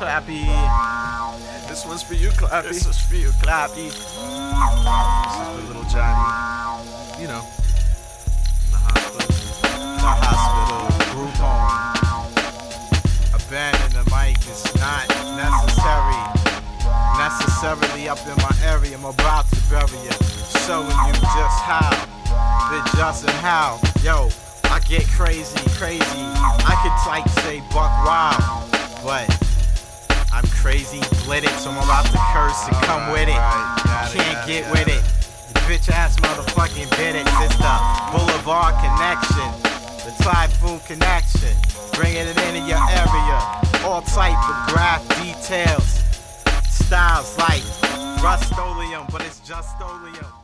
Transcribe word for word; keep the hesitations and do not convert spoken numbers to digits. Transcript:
Clappy. This one's for you, Clappy. This is for you, Clappy. This is for little Johnny. You know, in the hospital. The hospital, group home. Abandoning the mic is not necessary. Necessarily up in my area, I'm about to bury you. Showing you just how, the just and how. Yo, I get crazy, crazy. I could like say buck wild, but I'm crazy, blitted, so I'm about to curse and come right, with it. Right. Got Can't it, get it, with it. You bitch ass motherfucking bit it. It's the Boulevard Connection, the Typhoon Connection. Bringing it into your area. All type of graph details. Styles like Rust-Oleum, but it's just oleum.